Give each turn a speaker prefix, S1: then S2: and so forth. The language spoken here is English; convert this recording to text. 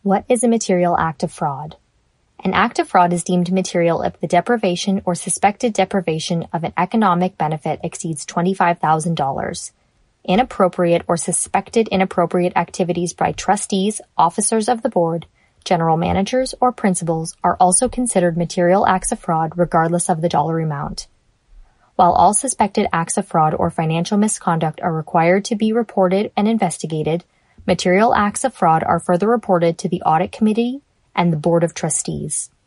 S1: What is a material act of fraud? An act of fraud is deemed material if the deprivation or suspected deprivation of an economic benefit exceeds $25,000. Inappropriate or suspected inappropriate activities by trustees, officers of the board, general managers, or principals are also considered material acts of fraud regardless of the dollar amount. While all suspected acts of fraud or financial misconduct are required to be reported and investigated, material acts of fraud are further reported to the Audit Committee and the Board of Trustees.